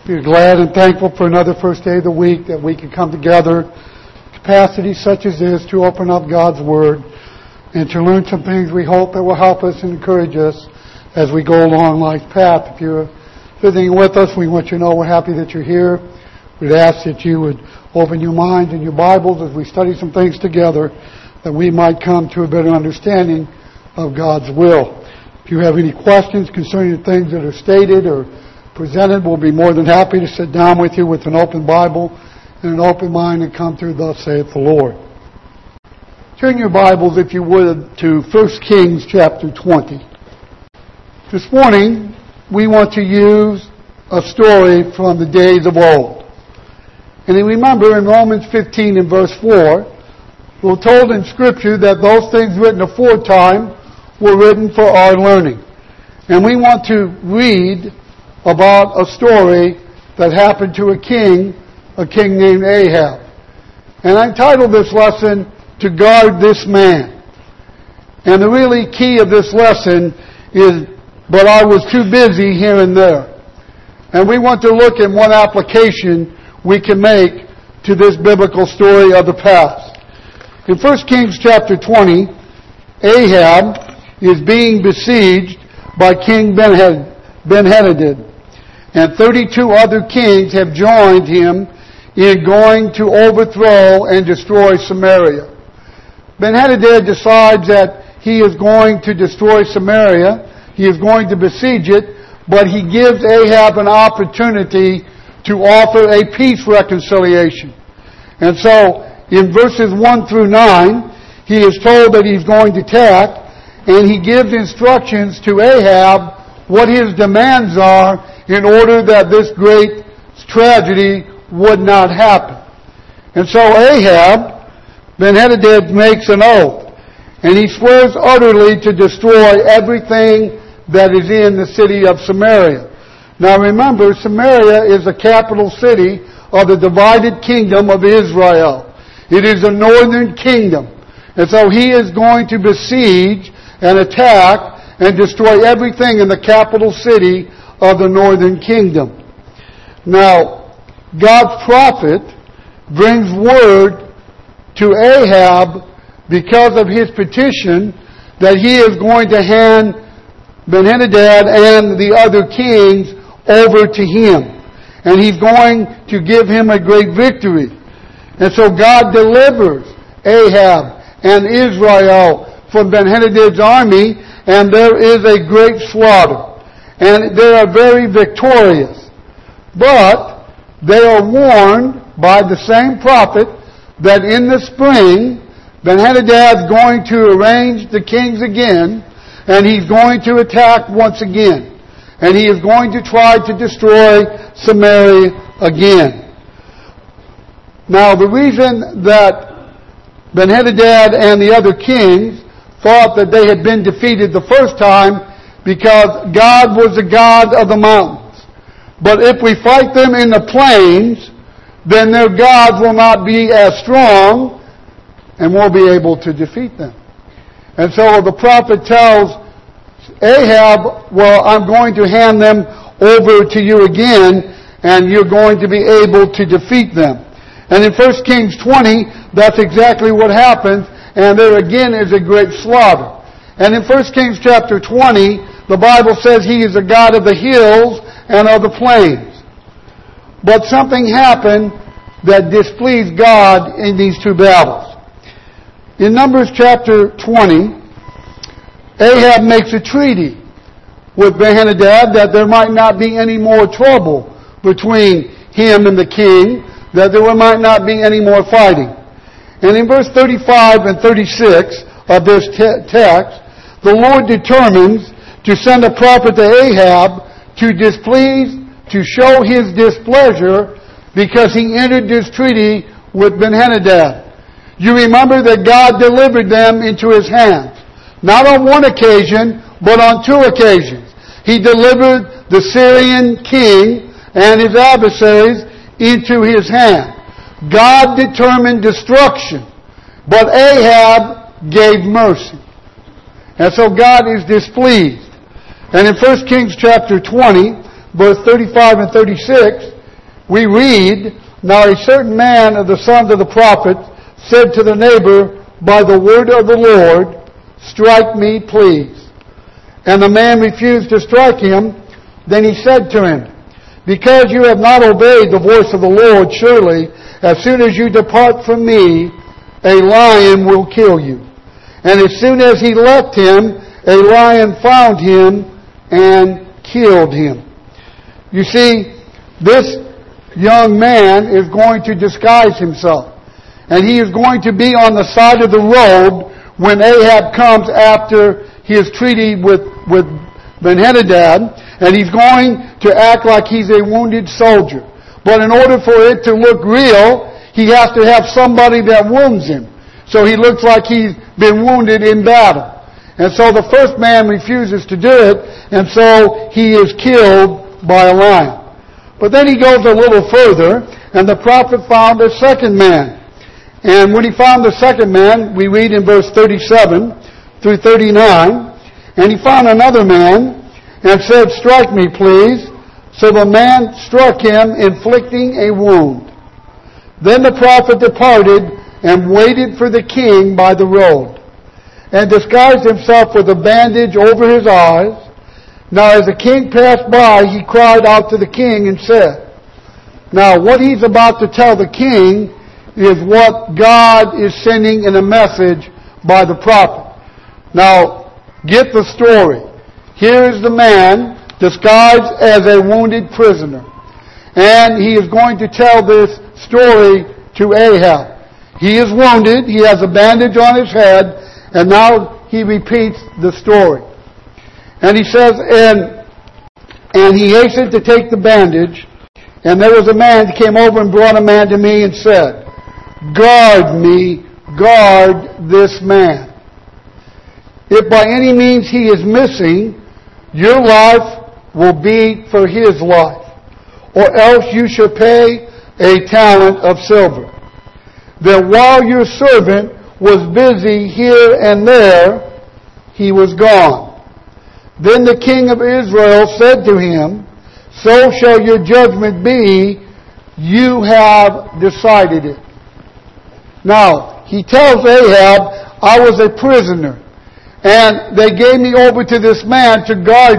We're glad and thankful for another first day of the week that we can come together, capacity such as this, to open up God's Word and to learn some things we hope that will help us and encourage us as we go along life's path. If you're visiting with us, we want you to know we're happy that you're here. We'd ask that you would open your minds and your Bibles as we study some things together, that we might come to a better understanding of God's will. If you have any questions concerning the things that are stated or presented, we'll be more than happy to sit down with you with an open Bible and an open mind and come through thus saith the Lord. Turn your Bibles, if you would, to 1 Kings chapter 20. This morning, we want to use a story from the days of old. And remember in Romans 15 and verse 4, we're told in Scripture that those things written aforetime were written for our learning. And we want to read about a story that happened to a king named Ahab. And I entitled this lesson, To Guard This Man. And the really key of this lesson is, but I was too busy here and there. And we want to look at what application we can make to this biblical story of the past. In 1 Kings chapter 20, Ahab is being besieged by King Ben-Hadad. And 32 other kings have joined him in going to overthrow and destroy Samaria. Ben-Hadad decides that he is going to destroy Samaria. He is going to besiege it, but he gives Ahab an opportunity to offer a peace reconciliation. And so, in verses 1 through 9, he is told that he's going to attack, and he gives instructions to Ahab what his demands are in order that this great tragedy would not happen. And so Ahab, Ben-Hadad, makes an oath, and he swears utterly to destroy everything that is in the city of Samaria. Now remember, Samaria is the capital city of the divided kingdom of Israel. It is a northern kingdom. And so he is going to besiege and attack and destroy everything in the capital city of the northern kingdom. Now, God's prophet brings word to Ahab because of his petition that he is going to hand Ben-Hadad and the other kings over to him. And he's going to give him a great victory. And so God delivers Ahab and Israel from Ben-Hadad's army, and there is a great slaughter. And they are very victorious. But they are warned by the same prophet that in the spring, Ben-Hadad is going to arrange the kings again, and he's going to attack once again. And he is going to try to destroy Samaria again. Now, the reason that Ben-Hadad and the other kings thought that they had been defeated the first time because God was the God of the mountains. But if we fight them in the plains, then their gods will not be as strong and won't be able to defeat them. And so the prophet tells Ahab, well, I'm going to hand them over to you again, and you're going to be able to defeat them. And in 1 Kings 20, that's exactly what happens, and there again is a great slaughter. And in 1 Kings chapter 20, the Bible says he is a God of the hills and of the plains. But something happened that displeased God in these two battles. In Numbers chapter 20, Ahab makes a treaty with Ben-Hadad that there might not be any more trouble between him and the king, that there might not be any more fighting. And in verse 35 and 36 of this text, the Lord determines to send a prophet to Ahab to show his displeasure because he entered this treaty with Ben-Hadad. You remember that God delivered them into his hands. Not on one occasion, but on two occasions. He delivered the Syrian king and his adversaries into his hand. God determined destruction, but Ahab gave mercy. And so God is displeased. And in 1 Kings chapter 20, verse 35 and 36, we read, "Now a certain man of the sons of the prophets said to the neighbor, by the word of the Lord, strike me, please. And the man refused to strike him. Then he said to him, because you have not obeyed the voice of the Lord, surely, as soon as you depart from me, a lion will kill you. And as soon as he left him, a lion found him and killed him." You see, this young man is going to disguise himself. And he is going to be on the side of the road when Ahab comes after his treaty with Ben-Hadad, and he's going to act like he's a wounded soldier. But in order for it to look real, he has to have somebody that wounds him. So he looks like he's been wounded in battle. And so the first man refuses to do it, and so he is killed by a lion. But then he goes a little further, and the prophet found a second man. And when he found the second man, we read in verse 37 through 39, and he found another man and said, strike me, please. So the man struck him, inflicting a wound. Then the prophet departed and waited for the king by the road, and disguised himself with a bandage over his eyes. Now as the king passed by, he cried out to the king and said, now what he's about to tell the king is what God is sending in a message by the prophet. Now, get the story. Here is the man disguised as a wounded prisoner. And he is going to tell this story to Ahab. He is wounded, he has a bandage on his head, and now he repeats the story. And he says, and he hastened to take the bandage, and there was a man that came over and brought a man to me and said, guard me, guard this man. If by any means he is missing, your life will be for his life, or else you shall pay a talent of silver. Then while your servant was busy here and there, he was gone. Then the king of Israel said to him, so shall your judgment be, you have decided it. Now, he tells Ahab, I was a prisoner, and they gave me over to this man to guard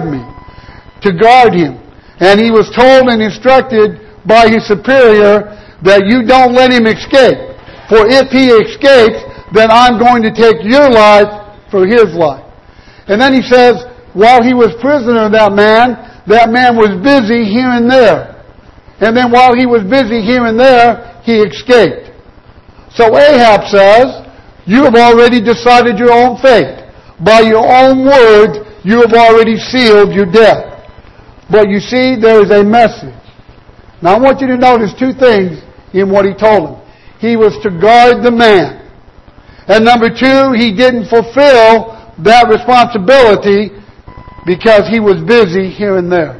him. And he was told and instructed by his superior that you don't let him escape. For if he escapes, then I'm going to take your life for his life. And then he says, while he was prisoner of that man was busy here and there. And then while he was busy here and there, he escaped. So Ahab says, you have already decided your own fate. By your own word, you have already sealed your death. But you see, there is a message. Now I want you to notice two things in what he told him. He was to guard the man. And number two, he didn't fulfill that responsibility because he was busy here and there.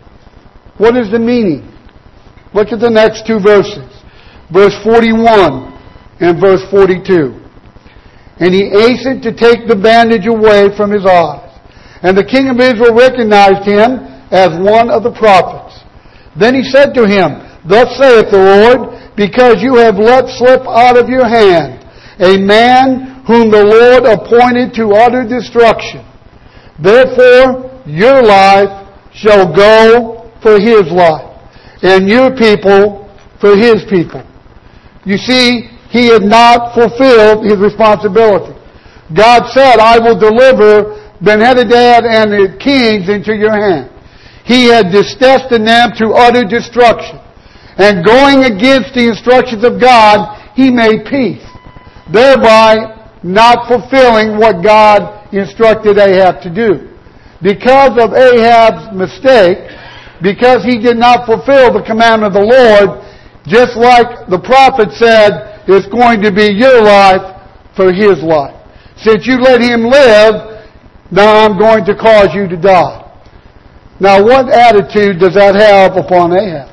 What is the meaning? Look at the next two verses. Verse 41 and verse 42. And he hastened to take the bandage away from his eyes. And the king of Israel recognized him as one of the prophets. Then he said to him, thus saith the Lord, because you have let slip out of your hand a man whom the Lord appointed to utter destruction. Therefore your life shall go for his life, and your people for his people. You see, he had not fulfilled his responsibility. God said, I will deliver Ben-Hadad and the kings into your hand. He had destined them to utter destruction. And going against the instructions of God, he made peace, thereby not fulfilling what God instructed Ahab to do. Because of Ahab's mistake, because he did not fulfill the commandment of the Lord, just like the prophet said, it's going to be your life for his life. Since you let him live, now I'm going to cause you to die. Now what attitude does that have upon Ahab?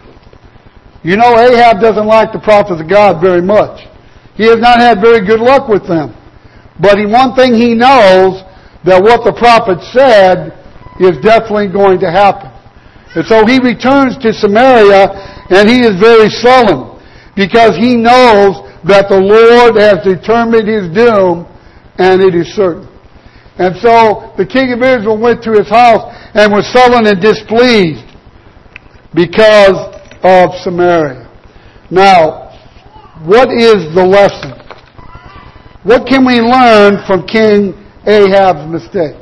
You know, Ahab doesn't like the prophets of God very much. He has not had very good luck with them. But one thing he knows, that what the prophet said is definitely going to happen. And so he returns to Samaria, And he is very sullen because he knows that the Lord has determined his doom and it is certain. And so the king of Israel went to his house and was sullen and displeased because of Samaria. Now, what is the lesson? What can we learn from King Ahab's mistake?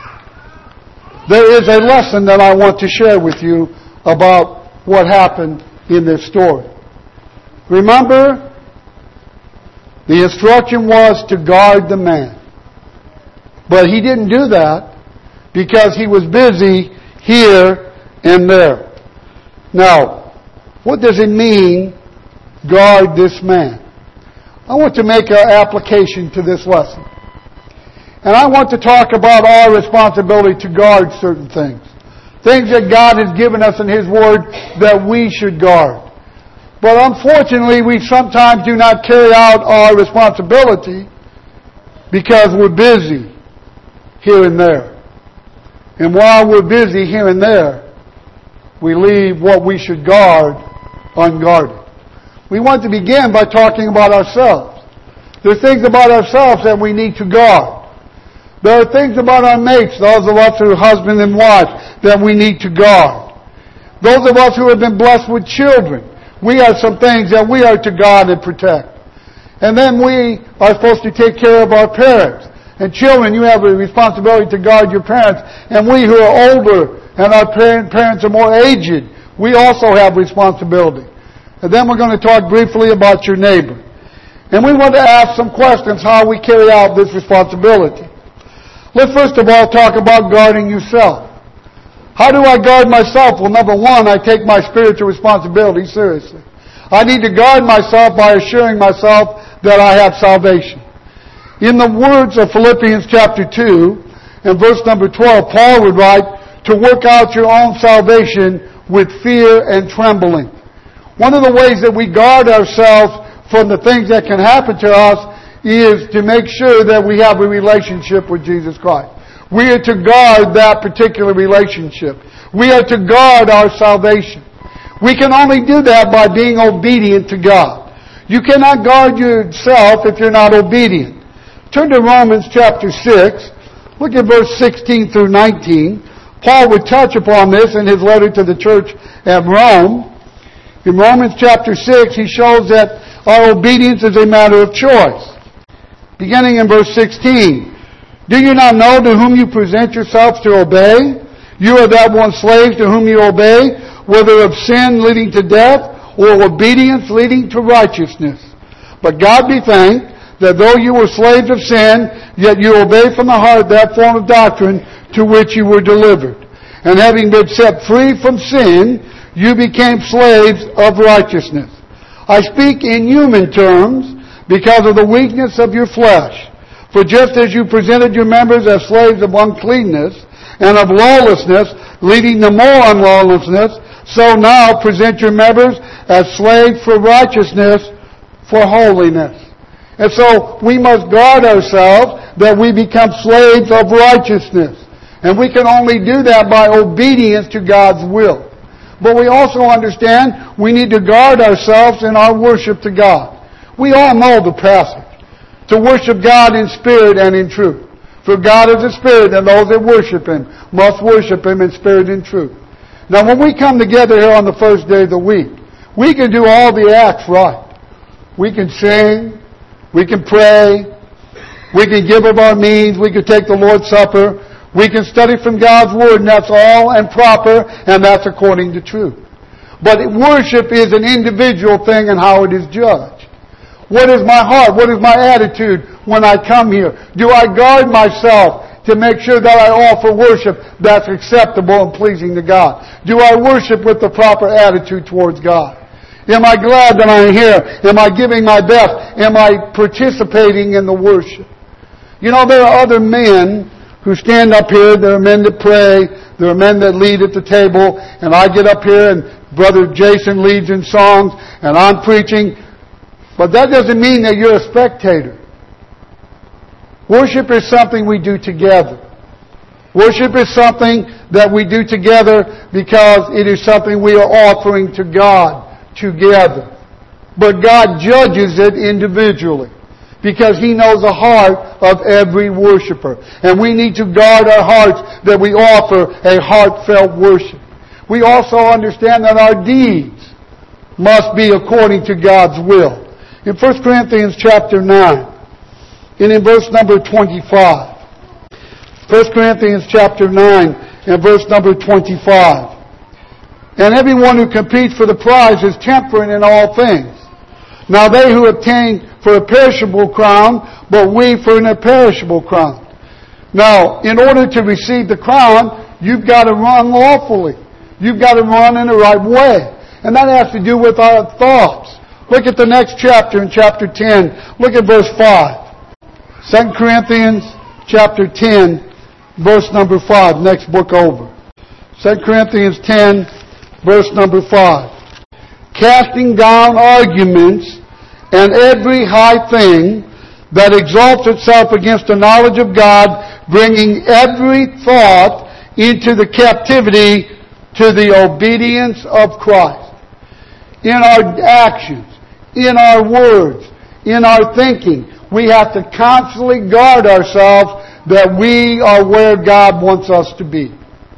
There is a lesson that I want to share with you about what happened in this story. Remember, the instruction was to guard the man. But he didn't do that because he was busy here and there. Now, what does it mean, guard this man? I want to make an application to this lesson. And I want to talk about our responsibility to guard certain things. Things that God has given us in His Word that we should guard. But unfortunately, we sometimes do not carry out our responsibility because we're busy here and there. And while we're busy here and there, we leave what we should guard unguarded. We want to begin by talking about ourselves. There are things about ourselves that we need to guard. There are things about our mates, those of us who are husband and wife, that we need to guard. Those of us who have been blessed with children, we have some things that we are to guard and protect. And then we are supposed to take care of our parents. And children, you have a responsibility to guard your parents. And we who are older and our parents are more aged, we also have responsibility. And then we're going to talk briefly about your neighbor. And we want to ask some questions how we carry out this responsibility. Let's first of all talk about guarding yourself. How do I guard myself? Well, number one, I take my spiritual responsibility seriously. I need to guard myself by assuring myself that I have salvation. In the words of Philippians chapter 2 and verse number 12, Paul would write, to work out your own salvation with fear and trembling. One of the ways that we guard ourselves from the things that can happen to us is to make sure that we have a relationship with Jesus Christ. We are to guard that particular relationship. We are to guard our salvation. We can only do that by being obedient to God. You cannot guard yourself if you're not obedient. Turn to Romans chapter 6. Look at verse 16 through 19. Paul would touch upon this in his letter to the church at Rome. In Romans chapter 6, he shows that our obedience is a matter of choice. Beginning in verse 16. Do you not know to whom you present yourselves to obey? You are that one slave to whom you obey, whether of sin leading to death or obedience leading to righteousness. But God be thanked that though you were slaves of sin, yet you obey from the heart that form of doctrine to which you were delivered. And having been set free from sin, you became slaves of righteousness. I speak in human terms because of the weakness of your flesh. For just as you presented your members as slaves of uncleanness and of lawlessness, leading to more unlawlessness, so now present your members as slaves for righteousness, for holiness. And so we must guard ourselves that we become slaves of righteousness. And we can only do that by obedience to God's will. But we also understand we need to guard ourselves in our worship to God. We all know the passage. To worship God in spirit and in truth. For God is a spirit, and those that worship Him must worship Him in spirit and truth. Now when we come together here on the first day of the week, we can do all the acts right. We can sing, we can pray, we can give of our means, we can take the Lord's Supper, we can study from God's Word, and that's all and proper, and that's according to truth. But worship is an individual thing and how it is judged. What is my heart? What is my attitude when I come here? Do I guard myself to make sure that I offer worship that's acceptable and pleasing to God? Do I worship with the proper attitude towards God? Am I glad that I'm here? Am I giving my best? Am I participating in the worship? You know, there are other men who stand up here. There are men that pray. There are men that lead at the table. And I get up here and Brother Jason leads in songs and I'm preaching. But that doesn't mean that you're a spectator. Worship is something we do together. Worship is something that we do together because it is something we are offering to God together. But God judges it individually, because He knows the heart of every worshiper. And we need to guard our hearts that we offer a heartfelt worship. We also understand that our deeds must be according to God's will. In 1 Corinthians chapter 9, and in verse number 25. 1 Corinthians chapter 9 and verse number 25. And everyone who competes for the prize is temperate in all things. Now they who obtain for a perishable crown, but we for an imperishable crown. Now, in order to receive the crown, you've got to run lawfully. You've got to run in the right way. And that has to do with our thoughts. Look at the next chapter, in chapter 10. Look at verse 5. 2 Corinthians chapter 10, verse number 5. Next book over. 2 Corinthians 10, verse number 5. Casting down arguments and every high thing that exalts itself against the knowledge of God, bringing every thought into the captivity to the obedience of Christ. In our actions, in our words, in our thinking, we have to constantly guard ourselves that we are where God wants us to be.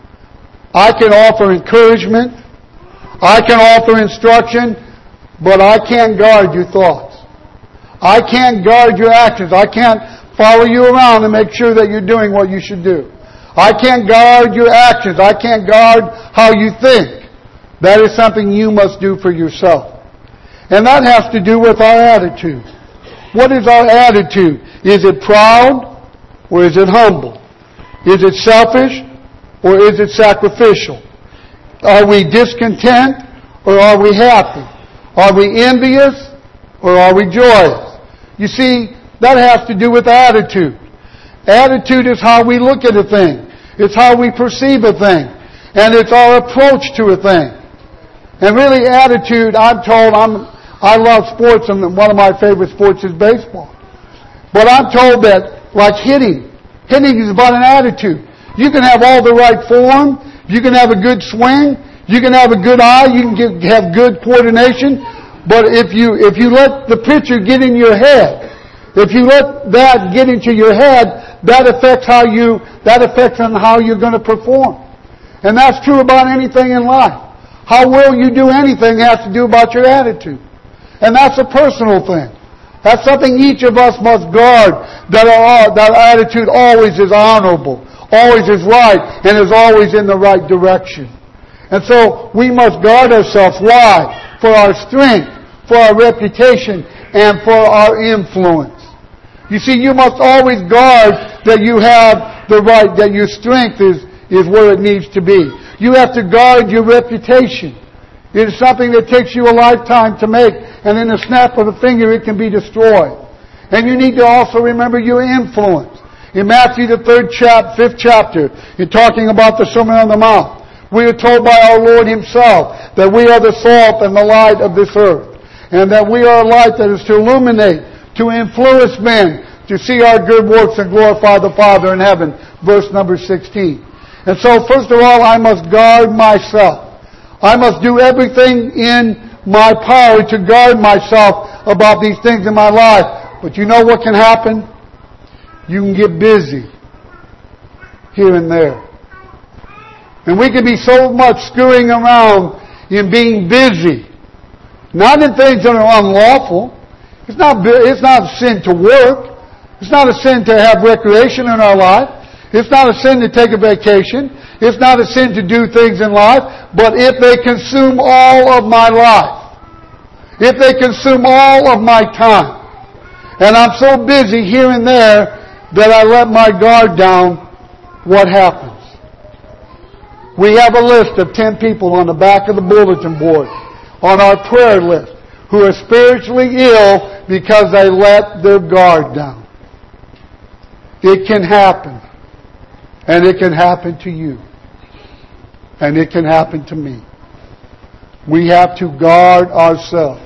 I can offer encouragement, I can offer instruction, but I can't guard your thoughts. I can't guard your actions. I can't follow you around and make sure that you're doing what you should do. I can't guard your actions. I can't guard how you think. That is something you must do for yourself. And that has to do with our attitude. What is our attitude? Is it proud or is it humble? Is it selfish or is it sacrificial? Are we discontent or are we happy? Are we envious or are we joyous? You see, that has to do with attitude. Attitude is how we look at a thing. It's how we perceive a thing. And it's our approach to a thing. And really attitude, I'm told, I love sports, and one of my favorite sports is baseball. But I'm told that, like hitting is about an attitude. You can have all the right form, you can have a good swing, you can have a good eye, you can have good coordination, but if you let the pitcher get in your head, if you let that get into your head, that affects on how you're going to perform. And that's true about anything in life. How well you do anything has to do about your attitude. And that's a personal thing. That's something each of us must guard, that our attitude always is honorable, always is right, and is always in the right direction. And so we must guard ourselves. Why? For our strength, for our reputation, and for our influence. You see, you must always guard that you have the right, that your strength is where it needs to be. You have to guard your reputation. It is something that takes you a lifetime to make, and in a snap of a finger it can be destroyed. And you need to also remember your influence. In Matthew the 5th chapter, in talking about the Sermon on the Mount, we are told by our Lord Himself that we are the salt and the light of this earth, and that we are a light that is to illuminate, to influence men, to see our good works and glorify the Father in heaven. Verse number 16. And so, first of all, I must guard myself. I must do everything in my power to guard myself about these things in my life. But you know what can happen? You can get busy here and there. And we can be so much scurrying around in being busy. Not in things that are unlawful. It's not a sin to work. It's not a sin to have recreation in our life. It's not a sin to take a vacation. It's not a sin to do things in life. But if they consume all of my life, if they consume all of my time, and I'm so busy here and there that I let my guard down, what happens? We have a list of 10 people on the back of the bulletin board, on our prayer list, who are spiritually ill because they let their guard down. It can happen. And it can happen to you. And it can happen to me. We have to guard ourselves.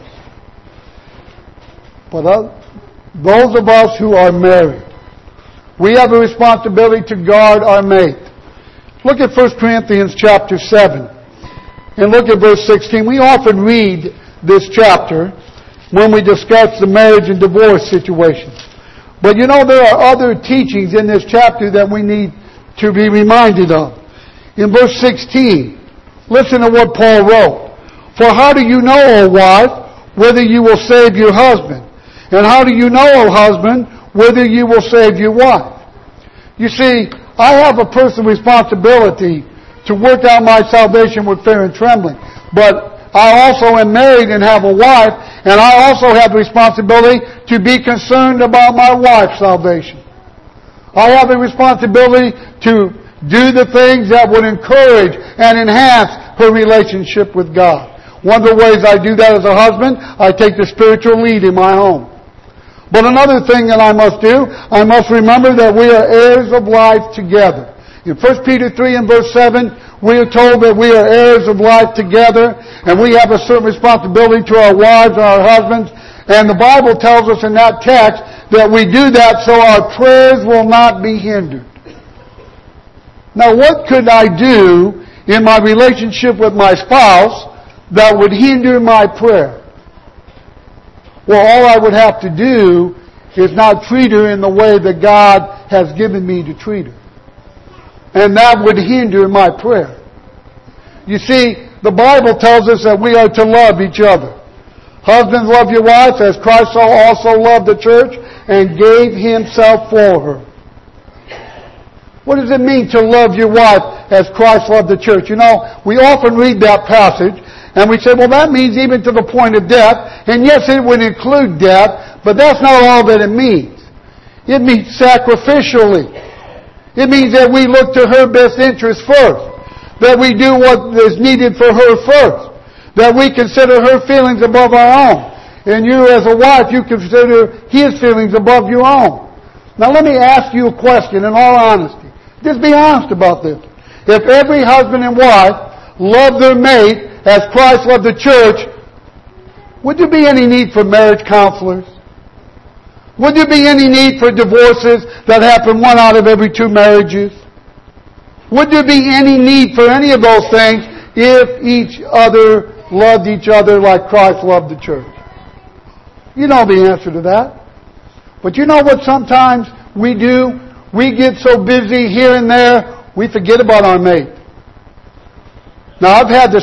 But those of us who are married, we have a responsibility to guard our mate. Look at 1 Corinthians chapter 7. And look at verse 16. We often read this chapter when we discuss the marriage and divorce situation. But you know, there are other teachings in this chapter that we need to be reminded of. In verse 16, listen to what Paul wrote. For how do you know, O wife, whether you will save your husband? And how do you know, O husband, whether you will save your wife? You see, I have a personal responsibility to work out my salvation with fear and trembling. But I also am married and have a wife, and I also have the responsibility to be concerned about my wife's salvation. I have a responsibility to do the things that would encourage and enhance her relationship with God. One of the ways I do that as a husband, I take the spiritual lead in my home. But another thing that I must do, I must remember that we are heirs of life together. In 1 Peter 3 and verse 7, we are told that we are heirs of life together, and we have a certain responsibility to our wives and our husbands. And the Bible tells us in that text that we do that so our prayers will not be hindered. Now, what could I do in my relationship with my spouse that would hinder my prayer? Well, all I would have to do is not treat her in the way that God has given me to treat her. And that would hinder my prayer. You see, the Bible tells us that we are to love each other. Husbands, love your wives as Christ also loved the church and gave himself for her. What does it mean to love your wife as Christ loved the church? You know, we often read that passage and we say, well, that means even to the point of death. And yes, it would include death, but that's not all that it means. It means sacrificially. It means that we look to her best interest first. That we do what is needed for her first. That we consider her feelings above our own. And you as a wife, you consider his feelings above your own. Now let me ask you a question in all honesty. Just be honest about this. If every husband and wife loved their mate as Christ loved the church, would there be any need for marriage counselors? Would there be any need for divorces that happen 1 out of every 2 marriages? Would there be any need for any of those things if each other loved each other like Christ loved the church? You know the answer to that. But you know what sometimes we do? We get so busy here and there, we forget about our mate. Now I've had the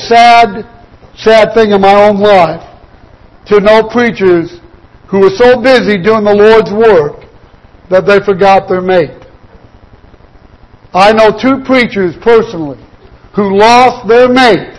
sad thing in my own life to know preachers who were so busy doing the Lord's work that they forgot their mate. I know 2 preachers personally who lost their mate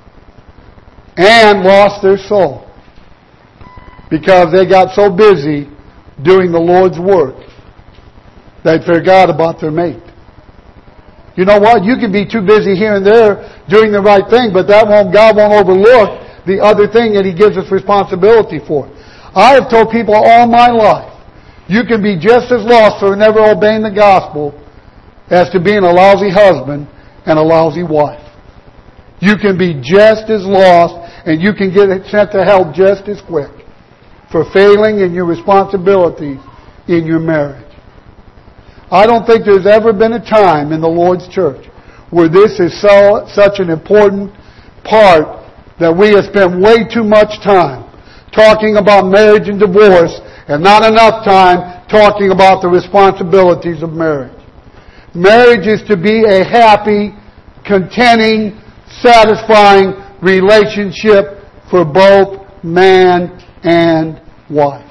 and lost their soul because they got so busy doing the Lord's work they forgot about their mate. You know what? You can be too busy here and there doing the right thing, but God won't overlook the other thing that He gives us responsibility for. I have told people all my life, you can be just as lost for never obeying the gospel as to being a lousy husband and a lousy wife. You can be just as lost and you can get sent to hell just as quick for failing in your responsibilities in your marriage. I don't think there's ever been a time in the Lord's church where this is such an important part that we have spent way too much time talking about marriage and divorce and not enough time talking about the responsibilities of marriage. Marriage is to be a happy, contenting, satisfying relationship for both man and wife.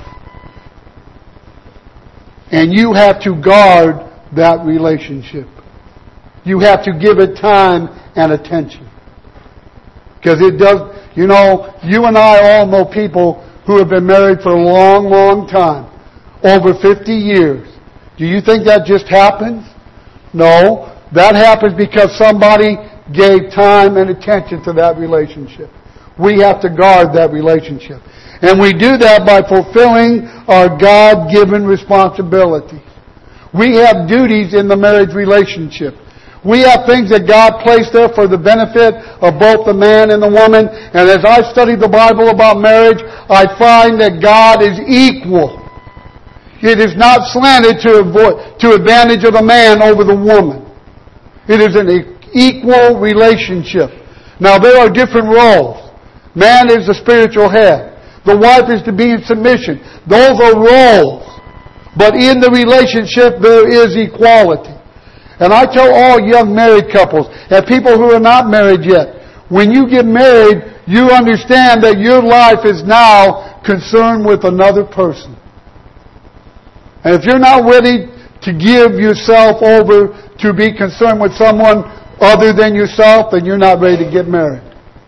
And you have to guard that relationship. You have to give it time and attention. Because it does, you know, you and I all know people who have been married for a long, long time. Over 50 years. Do you think that just happens? No. That happens because somebody gave time and attention to that relationship. We have to guard that relationship. And we do that by fulfilling our God-given responsibilities. We have duties in the marriage relationship. We have things that God placed there for the benefit of both the man and the woman. And as I study the Bible about marriage, I find that God is equal. It is not slanted to advantage of the man over the woman. It is an equal relationship. Now there are different roles. Man is the spiritual head. The wife is to be in submission. Those are roles. But in the relationship, there is equality. And I tell all young married couples, and people who are not married yet, when you get married, you understand that your life is now concerned with another person. And if you're not ready to give yourself over to be concerned with someone other than yourself, then you're not ready to get married.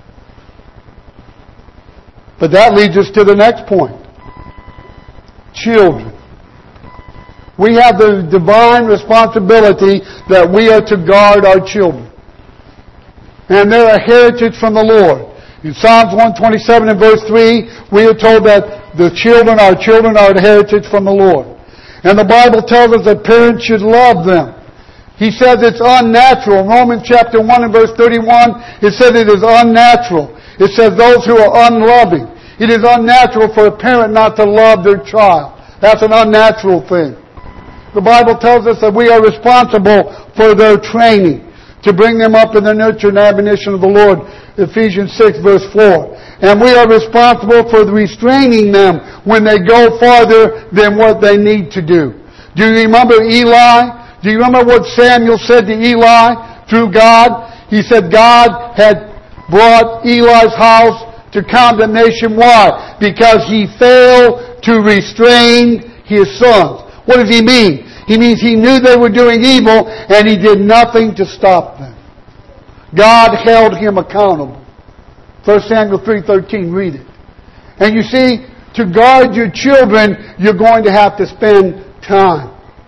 But that leads us to the next point. Children. We have the divine responsibility that we are to guard our children. And they're a heritage from the Lord. In Psalms 127 and verse 3, we are told that the children, our children, are a heritage from the Lord. And the Bible tells us that parents should love them. He says it's unnatural. In Romans chapter 1 and verse 31, it says it is unnatural. It says those who are unloving. It is unnatural for a parent not to love their child. That's an unnatural thing. The Bible tells us that we are responsible for their training, to bring them up in the nurture and admonition of the Lord. Ephesians 6 verse 4. And we are responsible for restraining them when they go farther than what they need to do. Do you remember Eli? Do you remember what Samuel said to Eli through God? He said God had brought Eli's house to condemnation. Why? Because he failed to restrain his sons. What does he mean? He means he knew they were doing evil and he did nothing to stop them. God held him accountable. 1 Samuel 3:13, read it. And you see, to guard your children, you're going to have to spend time.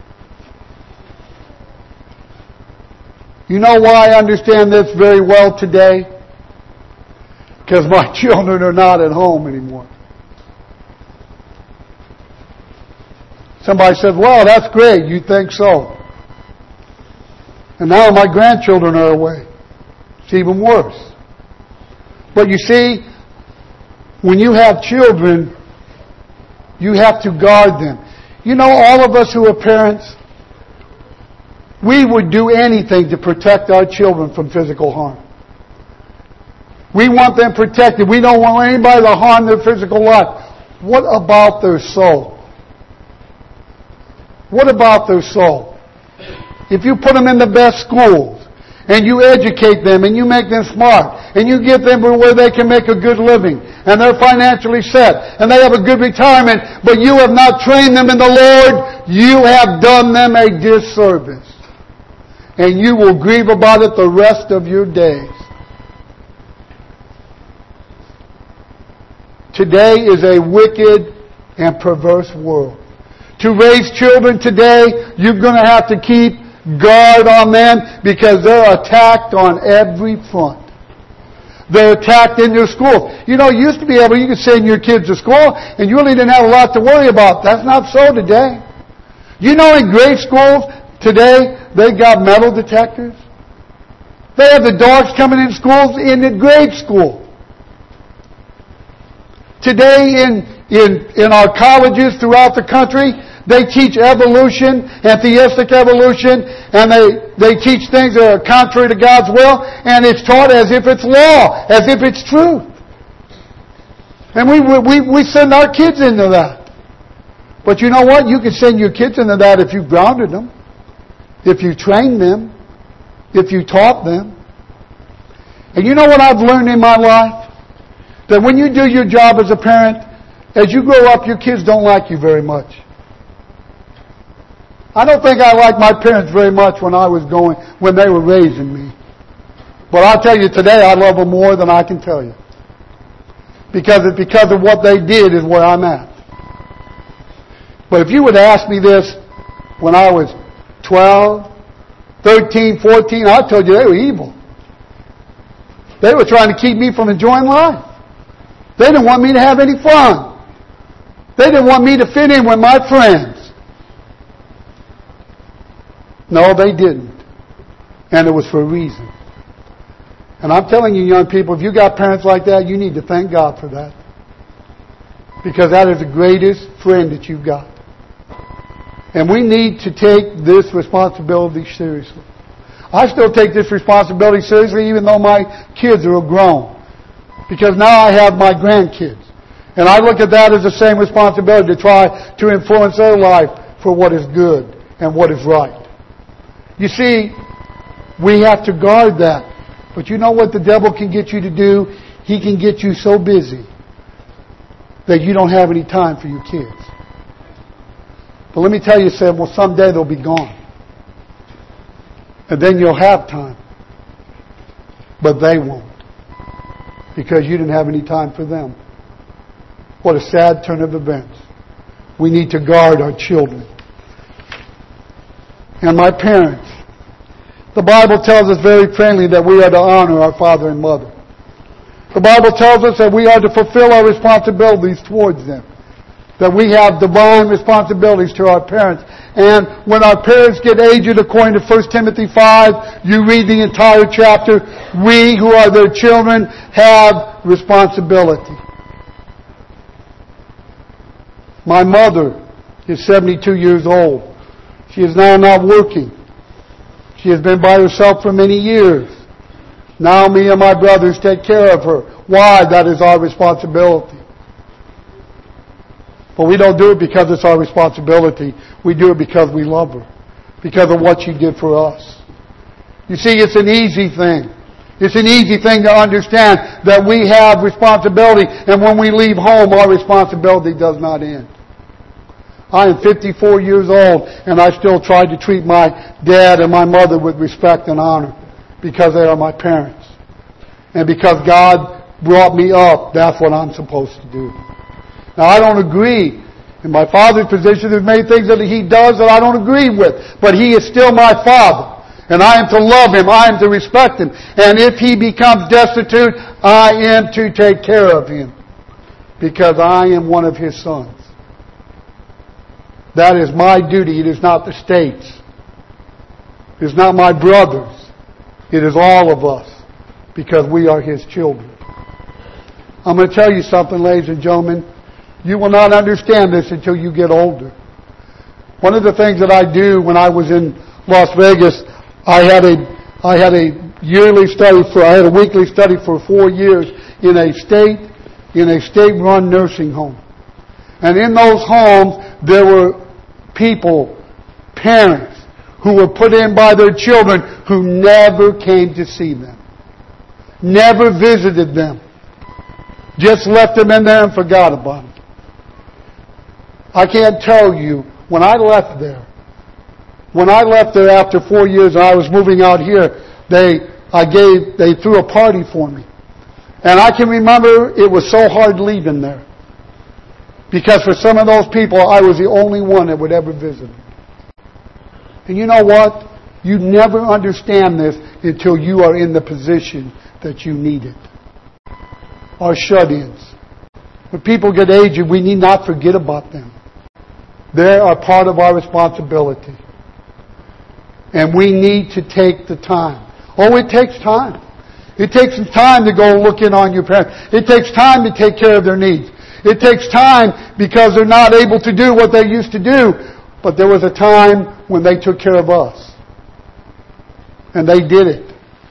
You know why I understand this very well today? Because my children are not at home anymore. Somebody said, well, that's great. You think so. And now my grandchildren are away. It's even worse. But you see, when you have children, you have to guard them. You know, all of us who are parents, we would do anything to protect our children from physical harm. We want them protected. We don't want anybody to harm their physical life. What about their soul? What about their soul? If you put them in the best schools, and you educate them, and you make them smart, and you get them where they can make a good living, and they're financially set, and they have a good retirement, but you have not trained them in the Lord, you have done them a disservice. And you will grieve about it the rest of your days. Today is a wicked and perverse world. To raise children today, you're going to have to keep guard on them because they're attacked on every front. They're attacked in your school. You know, you used to be able, you could send your kids to school and you really didn't have a lot to worry about. That's not so today. You know, in grade schools today, they got metal detectors. They have the dogs coming in schools in the grade school. Today in our colleges throughout the country, they teach evolution and theistic evolution, and they teach things that are contrary to God's will, and it's taught as if it's law, as if it's truth. And we send our kids into that. But you know what? You can send your kids into that if you've grounded them, if you train them, if you taught them. And you know what I've learned in my life? That when you do your job as a parent, as you grow up, your kids don't like you very much. I don't think I liked my parents very much when they were raising me. But I'll tell you today, I love them more than I can tell you. Because of what they did is where I'm at. But if you would ask me this when I was 12, 13, 14, I told you they were evil. They were trying to keep me from enjoying life. They didn't want me to have any fun. They didn't want me to fit in with my friends. No, they didn't. And it was for a reason. And I'm telling you, young people, if you got parents like that, you need to thank God for that. Because that is the greatest friend that you've got. And we need to take this responsibility seriously. I still take this responsibility seriously even though my kids are grown. Because now I have my grandkids. And I look at that as the same responsibility to try to influence their life for what is good and what is right. You see, we have to guard that. But you know what the devil can get you to do? He can get you so busy that you don't have any time for your kids. But let me tell you, Sam, well, someday they'll be gone. And then you'll have time. But they won't. Because you didn't have any time for them. What a sad turn of events. We need to guard our children. And my parents. The Bible tells us very plainly that we are to honor our father and mother. The Bible tells us that we are to fulfill our responsibilities towards them. That we have divine responsibilities to our parents. And when our parents get aged, according to 1 Timothy 5, you read the entire chapter, we who are their children have responsibility. My mother is 72 years old. She is now not working. She has been by herself for many years. Now me and my brothers take care of her. Why? That is our responsibility. But we don't do it because it's our responsibility. We do it because we love her. Because of what she did for us. You see, it's an easy thing. It's an easy thing to understand that we have responsibility, and when we leave home, our responsibility does not end. I am 54 years old, and I still try to treat my dad and my mother with respect and honor because they are my parents. And because God brought me up, that's what I'm supposed to do. Now, I don't agree. In my father's position, there's many things that he does that I don't agree with. But he is still my father. And I am to love him. I am to respect him. And if he becomes destitute, I am to take care of him. Because I am one of his sons. That is my duty. It is not the state's. It is not my brother's. It is all of us. Because we are his children. I'm going to tell you something, ladies and gentlemen. You will not understand this until you get older. One of the things that I do when I was in Las Vegas, I had a weekly study for 4 years in a state-run nursing home. And in those homes, there were people, parents, who were put in by their children who never came to see them. Never visited them. Just left them in there and forgot about them. I can't tell you, when I left there after 4 years and I was moving out here, they threw a party for me. And I can remember it was so hard leaving there. Because for some of those people, I was the only one that would ever visit them. And you know what? You never understand this until you are in the position that you need it. Our shut-ins. When people get aged, we need not forget about them. They are part of our responsibility. And we need to take the time. Oh, it takes time. It takes some time to go look in on your parents. It takes time to take care of their needs. It takes time because they're not able to do what they used to do. But there was a time when they took care of us. And they did it.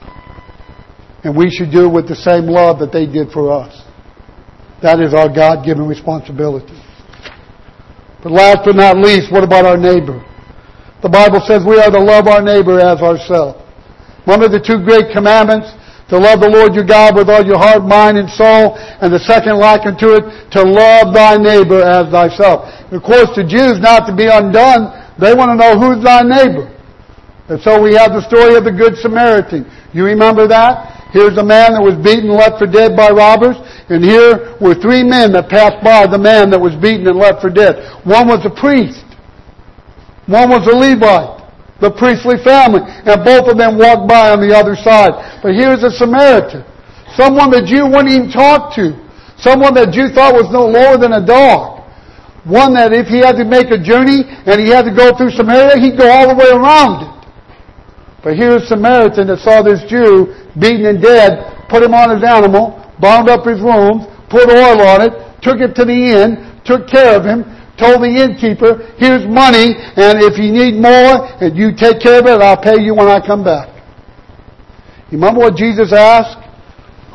And we should do it with the same love that they did for us. That is our God-given responsibility. But last but not least, what about our neighbor? The Bible says we are to love our neighbor as ourselves. One of the two great commandments, to love the Lord your God with all your heart, mind, and soul. And the second likened to it, to love thy neighbor as thyself. And of course, the Jews, not to be undone, they want to know who's thy neighbor. And so we have the story of the Good Samaritan. You remember that? Here's a man that was beaten and left for dead by robbers. And here were 3 men that passed by the man that was beaten and left for dead. One was a priest. One was a Levite, the priestly family. And both of them walked by on the other side. But here's a Samaritan. Someone that you wouldn't even talk to. Someone that you thought was no lower than a dog. One that if he had to make a journey and he had to go through Samaria, he'd go all the way around it. But here's a Samaritan that saw this Jew beaten and dead, put him on his animal, bound up his wounds, put oil on it, took it to the inn, took care of him, told the innkeeper, here's money, and if you need more, and you take care of it, I'll pay you when I come back. You remember what Jesus asked?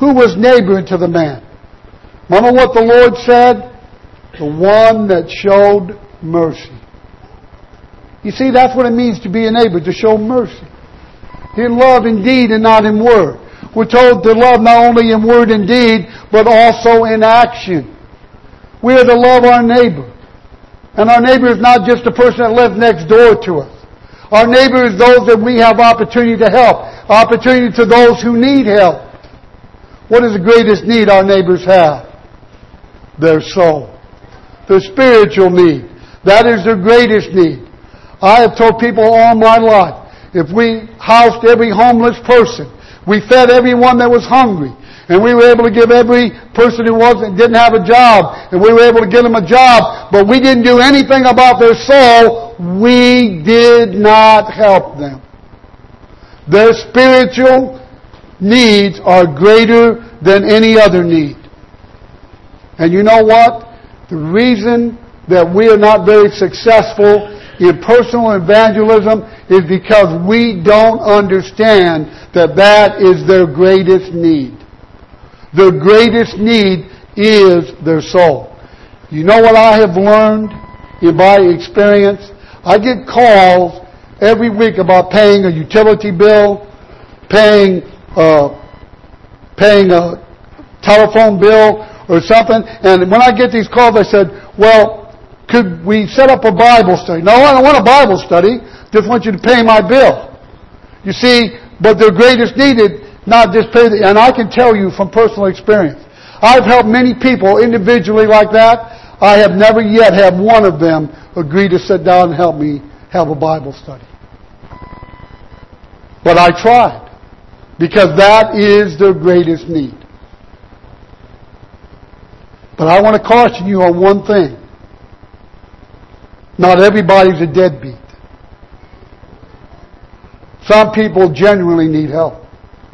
Who was neighbor unto the man? Remember what the Lord said? The one that showed mercy. You see, that's what it means to be a neighbor, to show mercy. In love in deed and not in word. We're told to love not only in word and deed, but also in action. We are to love our neighbor. And our neighbor is not just the person that lives next door to us. Our neighbor is those that we have opportunity to help. Opportunity to those who need help. What is the greatest need our neighbors have? Their soul. Their spiritual need. That is their greatest need. I have told people all my life, if we housed every homeless person, we fed everyone that was hungry, and we were able to give every person who didn't have a job, and we were able to give them a job, but we didn't do anything about their soul, we did not help them. Their spiritual needs are greater than any other need. And you know what? The reason that we are not very successful in personal evangelism is because we don't understand that that is their greatest need. Their greatest need is their soul. You know what I have learned in my experience? I get calls every week about paying a utility bill, paying a telephone bill or something. And when I get these calls, I said, well, could we set up a Bible study? No, I don't want a Bible study. Just want you to pay my bill. You see, but their greatest need is not just pay and I can tell you from personal experience. I've helped many people individually like that. I have never yet had one of them agree to sit down and help me have a Bible study. But I tried. Because that is their greatest need. But I want to caution you on one thing. Not everybody's a deadbeat. Some people genuinely need help.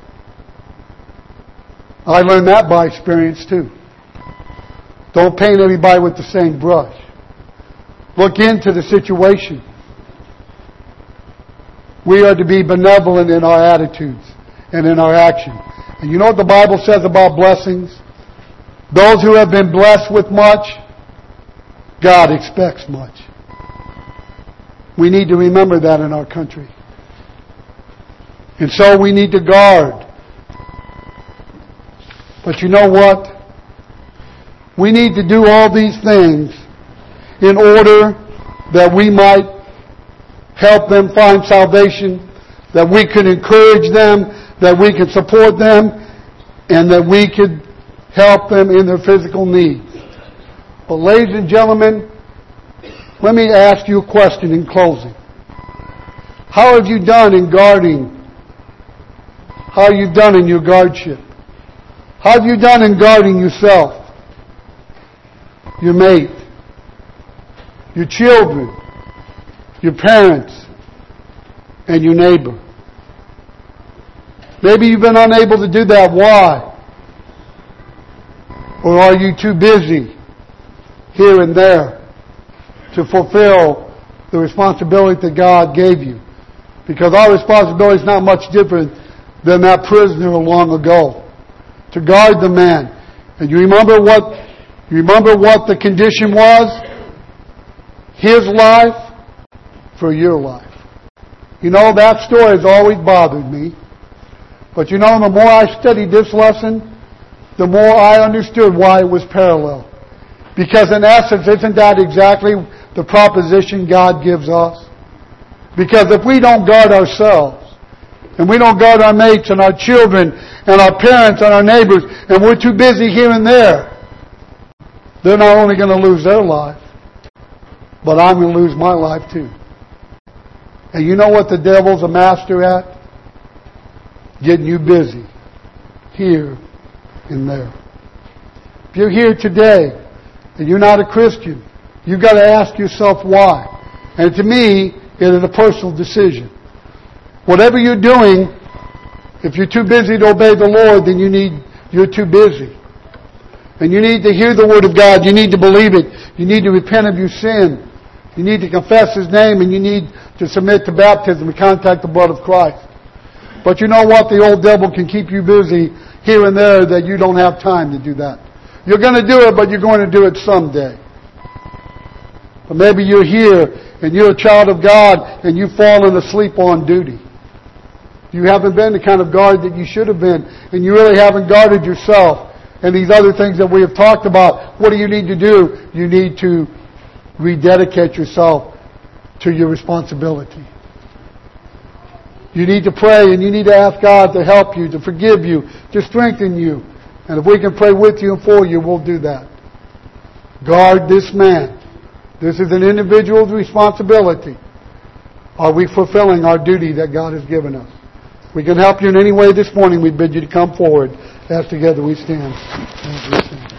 I learned that by experience too. Don't paint everybody with the same brush. Look into the situation. We are to be benevolent in our attitudes and in our action. And you know what the Bible says about blessings? Those who have been blessed with much, God expects much. We need to remember that in our country. And so we need to guard. But you know what? We need to do all these things in order that we might help them find salvation, that we could encourage them, that we could support them, and that we could help them in their physical needs. But ladies and gentlemen, let me ask you a question in closing. How have you done in guarding? How have you done in your guardship? How have you done in guarding yourself, your mate, your children, your parents, and your neighbor? Maybe you've been unable to do that. Why? Or are you too busy here and there to fulfill the responsibility that God gave you? Because our responsibility is not much different than that prisoner long ago. To guard the man. And you remember what the condition was? His life for your life. You know, that story has always bothered me. But you know, the more I studied this lesson, the more I understood why it was parallel. Because in essence, isn't that exactly the proposition God gives us? Because if we don't guard ourselves, and we don't guard our mates and our children and our parents and our neighbors, and we're too busy here and there, they're not only going to lose their life, but I'm going to lose my life too. And you know what the devil's a master at? Getting you busy here and there. If you're here today and you're not a Christian, you've got to ask yourself why. And to me, it is a personal decision. Whatever you're doing, if you're too busy to obey the Lord, then you're too busy. And you need to hear the Word of God. You need to believe it. You need to repent of your sin. You need to confess His name, and you need to submit to baptism and contact the blood of Christ. But you know what? The old devil can keep you busy here and there that you don't have time to do that. You're going to do it, but you're going to do it someday. But maybe you're here and you're a child of God and you've fallen asleep on duty. You haven't been the kind of guard that you should have been, and you really haven't guarded yourself. And these other things that we have talked about, what do you need to do? You need to rededicate yourself to your responsibility. You need to pray and you need to ask God to help you, to forgive you, to strengthen you. And if we can pray with you and for you, we'll do that. Guard this man. This is an individual's responsibility. Are we fulfilling our duty that God has given us? If we can help you in any way this morning, we bid you to come forward as together we stand.